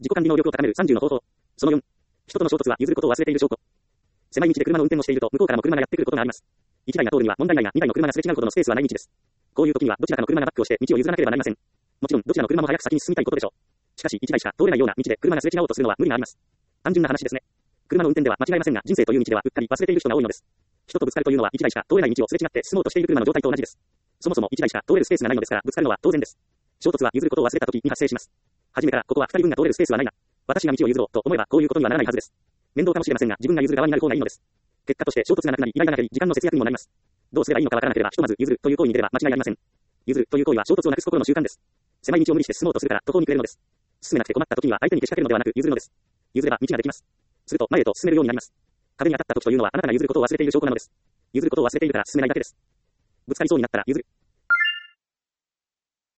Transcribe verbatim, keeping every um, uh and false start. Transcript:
自己管理能力を高めるさんじゅうの方法。そのよん。人との衝突は譲ることを忘れている証拠。狭い道で車の運転をしていると、向こうからも車がやってくることがあります。いちだいが通るには問題ないが、にだいの車がすれ違うほどのスペースはない道です。こういう時には、どちらかの車がバックをして道を譲らなければなりません。もちろん、どちらの車も早く先に進みたいことでしょう。しかし、いちだいしか通れないような道で車がすれ違おうとするのは無理があります。単純な話ですね。車の運転では間違いませんが、人生という道ではうっかり忘れている人が多いのです。人とぶつかるというのは、いちだいしか通れない道をすれ違って進もうとしている車の状態と同じです。そもそもいちだいしか通れるスペースがないのですから、ぶつかるのは当然です。衝突は譲ることを忘れた時に発生します。はじめから、ここはふたりぶんが通れるスペースはないが、私が道を譲ろうと思えばこういうことにはならないはずです。面倒かもしれませんが、自分が譲る側になる方がいいのです。結果として衝突がなくなり、依頼がなくなり、時間の節約にもなります。どうすればいいのかわからなければ、ひとまず譲るという行為に出れば間違いありません。譲るという行為は衝突をなくす心の習慣です。狭い道を無理して進もうとするから途方に暮れるのです。進めなくて困った時には相手にけしかけるのではなく譲るのです。譲れば道ができます。すると前へと進めるようになります。壁に当たった時というのはあなたが譲ることを忘れている証拠なのです。譲ることを忘れているから進めないだけです。ぶつかりそうになったら譲る。